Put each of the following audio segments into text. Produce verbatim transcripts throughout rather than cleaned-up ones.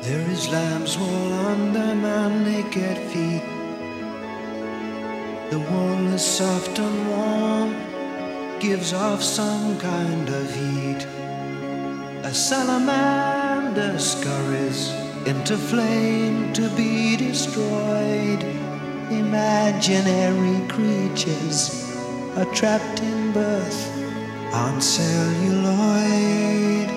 There is lamb's wool under my naked feet. The wool is soft and warm, gives off some kind of heat. A salamander scurries into flame to be destroyed. Imaginary creatures are trapped in birth on celluloid.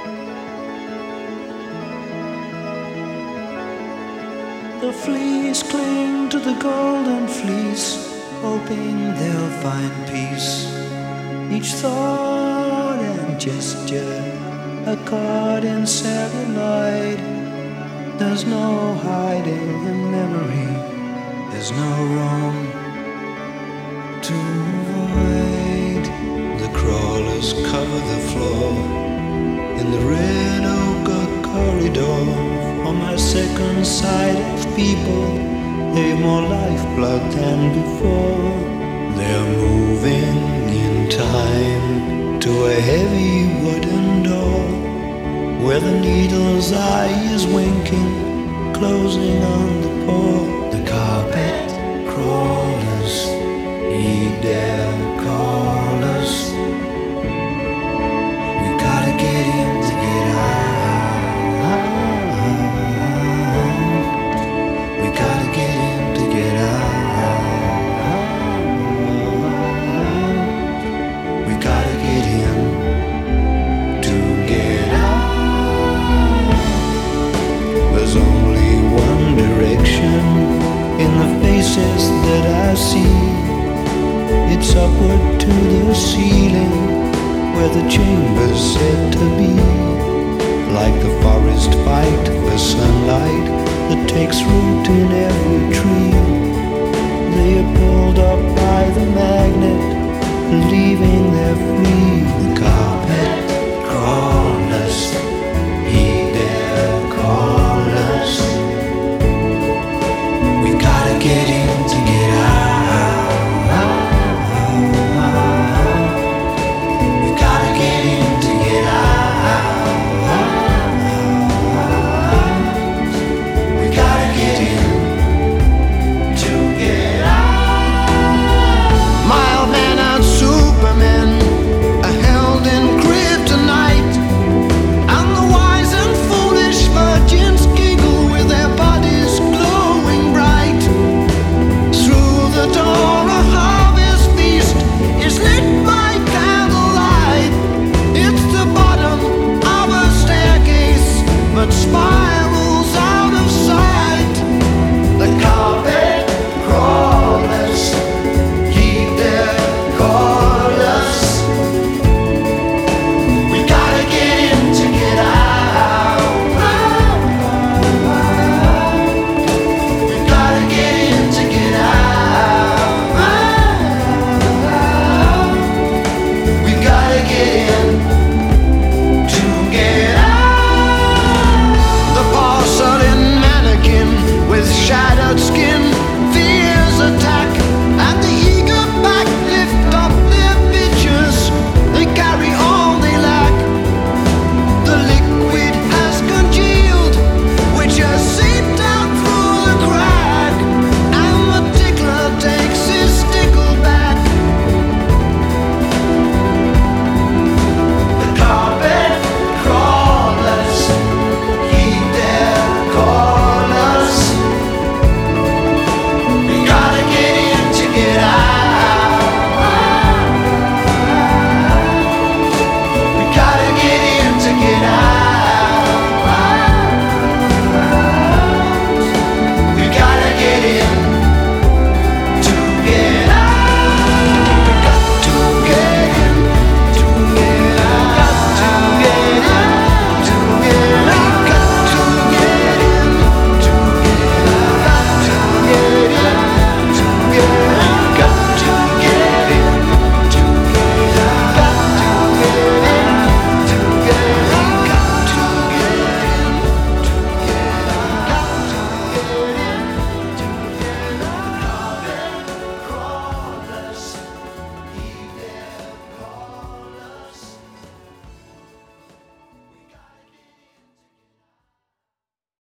The fleas cling to the golden fleece, hoping they'll find peace. Each thought and gesture a caught in celluloid. There's no hiding in memory, there's no room to avoid. The crawlers cover the floor in the red ochre corridor. On my second sight of people, they've more lifeblood than before. They're moving in time to a heavy wooden door, where the needle's eye is winking, closing on the pore. The carpet crawlers heed their callers. We gotta get in to get out. We gotta get in to get out. We gotta get in to get out. There's only one direction in the faces that I see. It's upward to the ceiling, where the chamber's said to be. Like the forest fight for sunlight that takes root in every tree.